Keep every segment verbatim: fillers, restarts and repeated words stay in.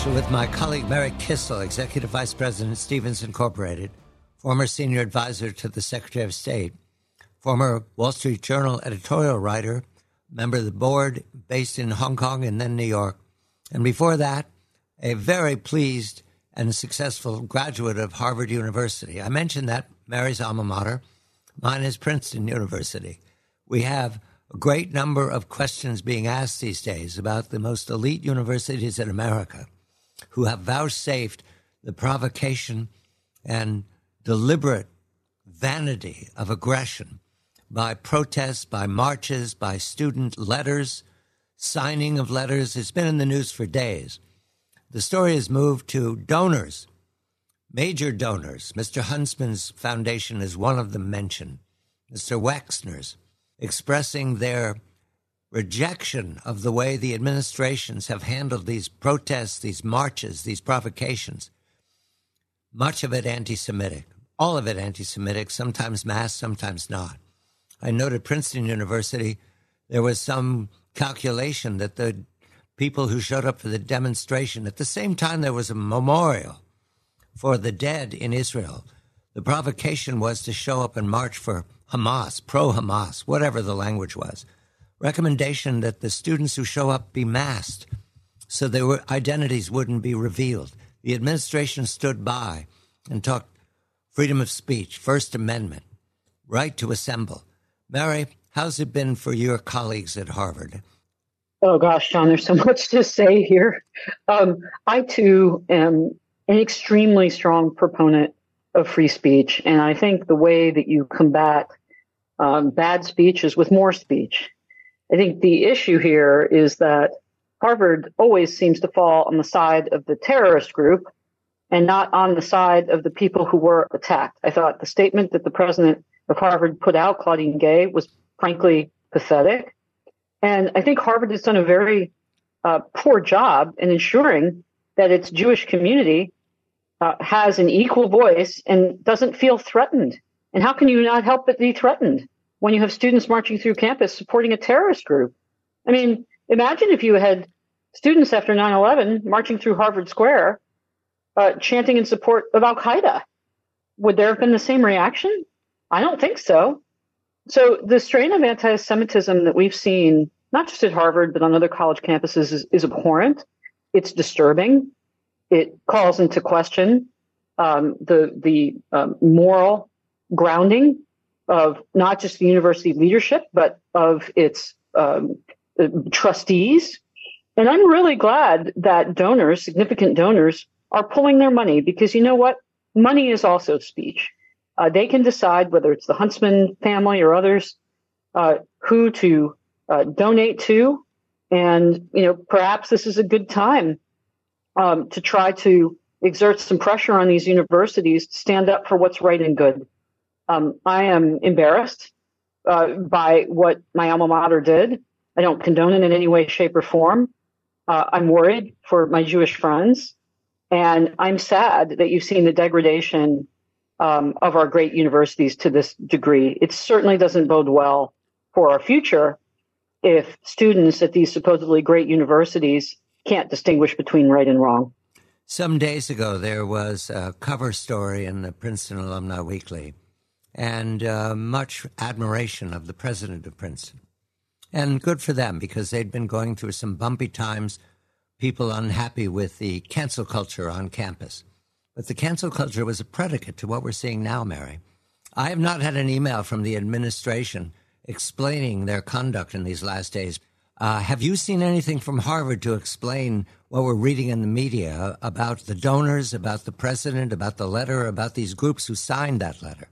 Special with my colleague Mary Kissel, Executive Vice President, Stevens Incorporated, former senior advisor to the Secretary of State, former Wall Street Journal editorial writer, member of the board based in Hong Kong and then New York. And before that, a very pleased and successful graduate of Harvard University. I mentioned that Mary's alma mater. Mine is Princeton University. We have a great number of questions being asked these days about the most elite universities in America who have vouchsafed the provocation and deliberate vanity of aggression by protests, by marches, by student letters, signing of letters. It's been in the news for days. The story has moved to donors, major donors. Mister Huntsman's foundation is one of them mentioned. Mister Wexner's, expressing their rejection of the way the administrations have handled these protests, these marches, these provocations. Much of it anti-Semitic, all of it anti-Semitic, sometimes mass, sometimes not. I noted at Princeton University, there was some calculation that the people who showed up for the demonstration, at the same time there was a memorial for the dead in Israel. The provocation was to show up and march for Hamas, pro-Hamas, whatever the language was. Recommendation that the students who show up be masked so their identities wouldn't be revealed. The administration stood by and talked freedom of speech, First Amendment, right to assemble. Mary, how's it been for your colleagues at Harvard? Oh, gosh, John, there's so much to say here. Um, I, too, am an extremely strong proponent of free speech. And I think the way that you combat um, bad speech is with more speech. I think the issue here is that Harvard always seems to fall on the side of the terrorist group and not on the side of the people who were attacked. I thought the statement that the president of Harvard put out, Claudine Gay, was frankly pathetic. And I think Harvard has done a very uh, poor job in ensuring that its Jewish community uh, has an equal voice and doesn't feel threatened. And how can you not help but be threatened when you have students marching through campus supporting a terrorist group? I mean, imagine if you had students after nine eleven marching through Harvard Square, uh, chanting in support of Al-Qaeda. Would there have been the same reaction? I don't think so. So the strain of anti-Semitism that we've seen, not just at Harvard, but on other college campuses, is, is abhorrent. It's disturbing. It calls into question um, the the um, moral grounding of not just the university leadership, but of its um, trustees. And I'm really glad that donors, significant donors, are pulling their money because you know what? Money is also speech. Uh, they can decide whether it's the Huntsman family or others uh, who to uh, donate to. And, you know, perhaps this is a good time um, to try to exert some pressure on these universities to stand up for what's right and good. Um, I am embarrassed uh, by what my alma mater did. I don't condone it in any way, shape, or form. Uh, I'm worried for my Jewish friends. And I'm sad that you've seen the degradation um, of our great universities to this degree. It certainly doesn't bode well for our future if students at these supposedly great universities can't distinguish between right and wrong. Some days ago, there was a cover story in the Princeton Alumni Weekly and uh, much admiration of the president of Princeton. And good for them, because they'd been going through some bumpy times, people unhappy with the cancel culture on campus. But the cancel culture was a predicate to what we're seeing now, Mary. I have not had an email from the administration explaining their conduct in these last days. Uh, have you seen anything from Harvard to explain what we're reading in the media about the donors, about the president, about the letter, about these groups who signed that letter?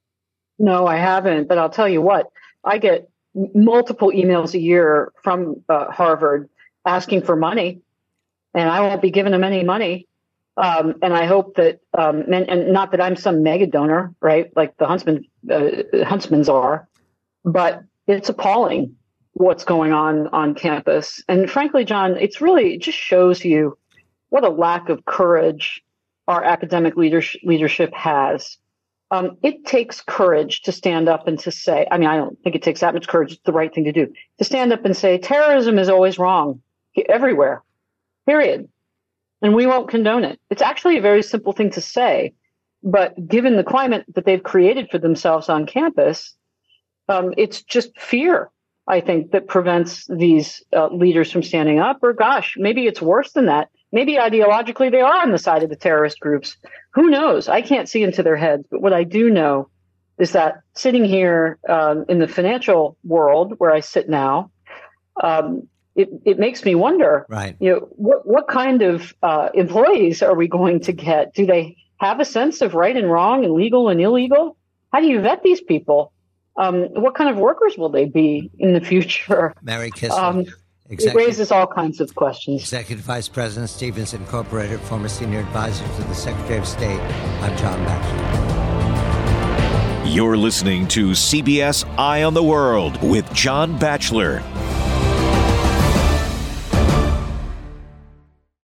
No, I haven't. But I'll tell you what, I get multiple emails a year from uh, Harvard asking for money, and I won't be giving them any money. Um, and I hope that, um, and, and not that I'm some mega donor, right, like the Huntsman, uh, Huntsmans are, but it's appalling what's going on on campus. And frankly, John, it's really, it just shows you what a lack of courage our academic leadership, leadership has. Um, it takes courage to stand up and to say, I mean, I don't think it takes that much courage. It's the right thing to do, to stand up and say terrorism is always wrong everywhere, period. and we won't condone it. It's actually a very simple thing to say, but given the climate that they've created for themselves on campus, um, it's just fear, I think, that prevents these uh, leaders from standing up. Or gosh, maybe it's worse than that. Maybe ideologically they are on the side of the terrorist groups. Who knows? I can't see into their heads. But what I do know is that sitting here um, in the financial world where I sit now, um, it, it makes me wonder, right. you know, what, what kind of uh, employees are we going to get? Do they have a sense of right and wrong and legal and illegal? How do you vet these people? Um, what kind of workers will they be in the future? Mary Kissel. Um, It raises all kinds of questions. Executive Vice President, Stevens Incorporated, former senior advisor to the Secretary of State. I'm John Batchelor. You're listening to C B S Eye on the World with John Batchelor.